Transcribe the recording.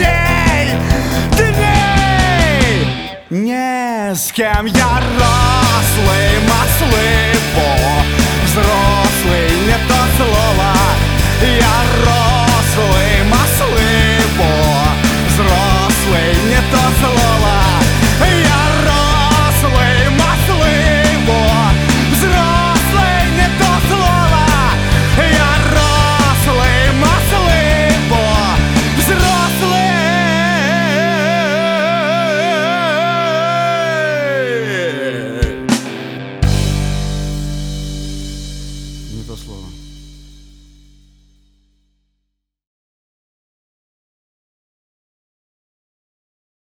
Не с кем я рослый, масливо, взрослый, не то слово. Я рослый, масливо, взрослый, не то слово. Я рослый, масливо, взрослый, не то слово. Я рослый, масливо, взрослый. Не то слово.